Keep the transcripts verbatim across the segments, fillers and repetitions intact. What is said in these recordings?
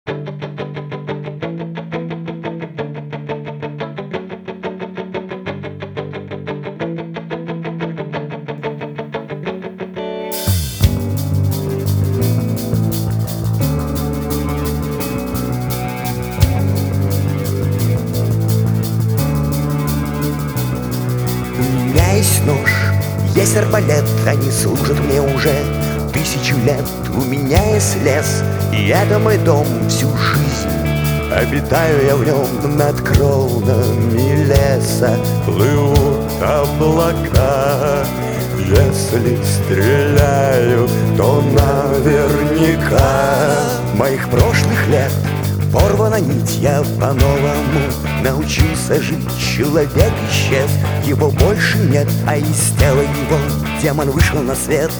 Есть нож, есть арбалет, они служат мне уже тысячу лет. У меня есть лес, и это мой дом всю жизнь. Обитаю я в нем над кронами леса. Плывут облака. Если стреляю, то наверняка. Моих прошлых лет порвана нить, я по-новому научился жить. Человек исчез, его больше нет, а из тела его демон вышел на свет.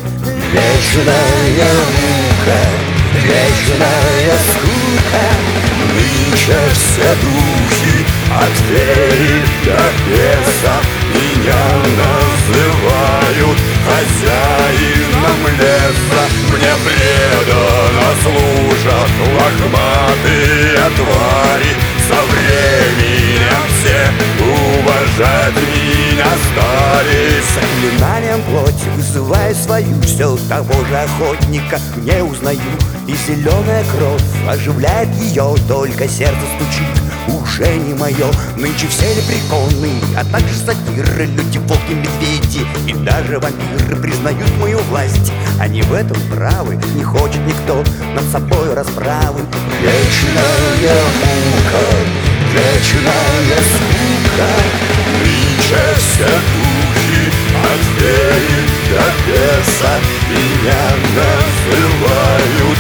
Вечная мука, вечная скука, нынче все духи от феи до беса меня называют хозяином леса. Мне преданно служат лохматые твари. Со временем все уважать меня стали. Заклинанием плоти вызываю свою, все того же охотника не узнаю. И зеленая кровь оживляет ее, только сердце стучит, уже не мое. Нынче все лепреконы, а также сатиры, люди, волки, медведи и даже вампиры признают мою власть. Они в этом правы, не хочет никто над собой расправы. Вечная мука, вечная скука, нынче все духи от феи до беса меня называют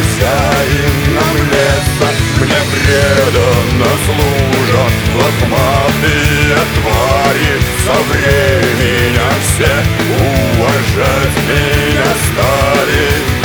хозяином леса. Мне преданно служат лохматые твари. Со временем все уважать меня стали.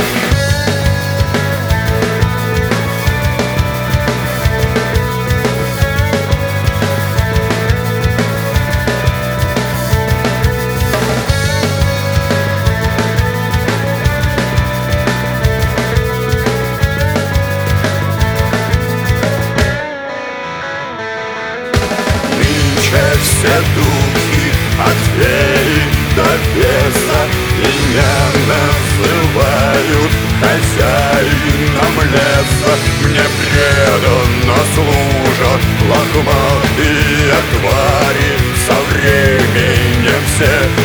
Все духи от феи до беса меня называют хозяином леса. Мне преданно служат лохматые твари. Со временем все